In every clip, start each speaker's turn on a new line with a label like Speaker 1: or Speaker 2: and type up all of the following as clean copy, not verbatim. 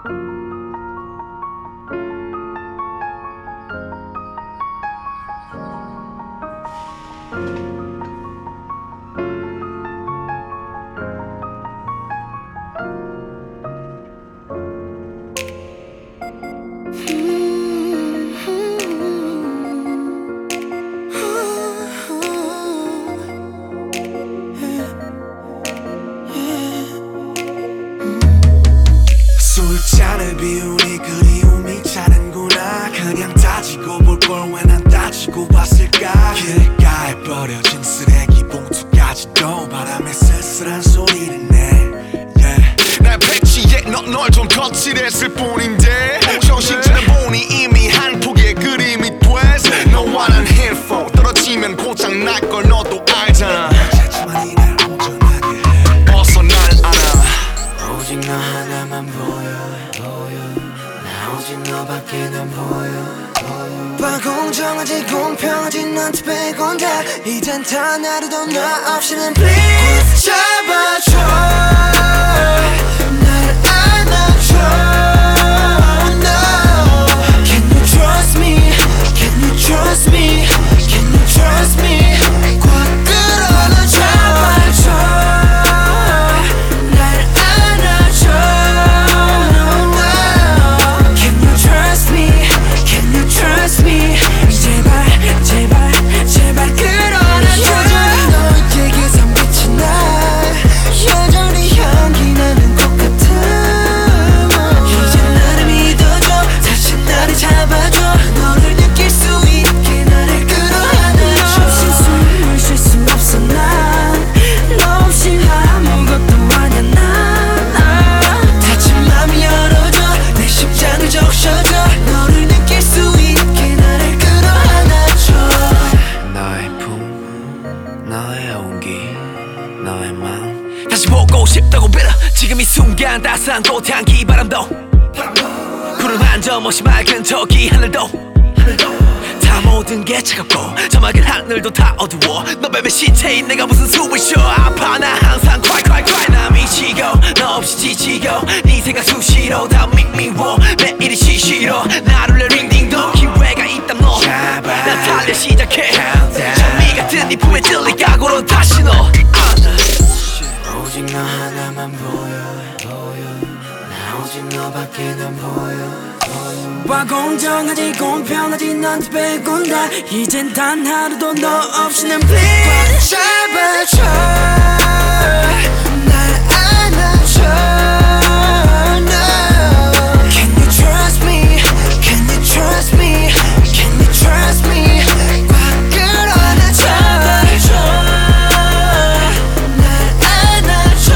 Speaker 1: 술잔을 비우니 그리움이 차는구나. 그냥 따지고 볼 걸 왜 난 따지고 봤을까. 길가에 버려진 쓰레기 봉투까지도 바람에 쓸쓸한 소리를 내. 날 패치에 널 좀 거칠했을 뿐인데 정신차려 보니 이미 한 폭의 그림이 됐어. 너와 난 힐포 떨어지면 고장 날 걸 너도 알잖아. 자꾸만 날 운전하게 해. 어서 날 안아.
Speaker 2: 오직 너 하나만 보여 나 오직 너밖에 난 보여
Speaker 3: 공정하지 공평하지 너한테 빼곤 다 이젠 단 하루도 너 없이는 please 잡아줘 날 안아줘 no. Can you trust me? Can you trust me? Can you trust me? 꽉 끌어안아 잡아줘 날 안아줘 no, no. Can you trust me? Can you trust me? 제발 제발 제발 끌어안아줘 여전히 너에게 선빛이 나 여전히 향기 나는 것 같아 이제 나를 믿어줘 다시 나를 잡아줘 너를 느낄 수 있게 나를 끌어안아줘 너 없이 숨을 쉴 수 없어 난너 없이 아무것도 아냐 난 다친 맘 열어줘 내 심장을 적셔줘 너를 느낄 수 있게 나를 끌어안아줘
Speaker 2: 너의 품 너의 온기 너의 마음
Speaker 1: 다시 보고 싶다고 빌어. 지금 이 순간 따스한 꽃향기 바람도 구름 한 점 없이 맑은 저기 하늘도 다 모든 게 차갑고 저 맑은 하늘도 다 어두워. 너 뱀의 시체인 내가 무슨 숨을 쉬어. 아파 나 항상 cry cry cry. 나 미치고 너 없이 지치고 네 생각 수시로 다 미워 매일이 시시로 나를 내 링딩동 기회가 있다면 너 나 달려 시작해. 장미 같은 네 품에 찔릴 각오로 다시 너
Speaker 2: 오직 너 하나만 보여 나 오직 너밖에 난 보여
Speaker 3: 공정하지 공평하지 너한테 빼곤 다 이젠 단 하루도 너 없이는 please 잡아줘 날 안아줘 no. Can you trust me? Can you trust me? Can you trust me? 꽉 끌어안아 잡아줘 날 안아줘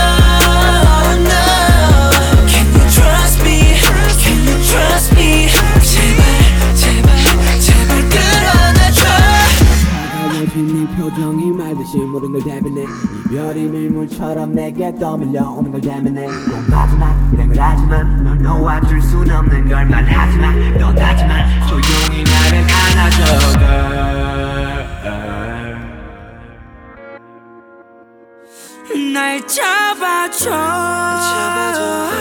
Speaker 3: no. Can you trust me? Can you trust me? 제발 제발 제발 끌어안아줘
Speaker 4: 차가워진 네 표정이 말듯이 모든 걸 대변해 이별이 밀물처럼 내게 떠밀려오는 걸 대면해 꼭 마지막 이런 걸 하지만 널 놓아줄 순 없는 걸 말하지만 넌 하지만 조용히 나를 안아줘 girl.
Speaker 3: 날 잡아줘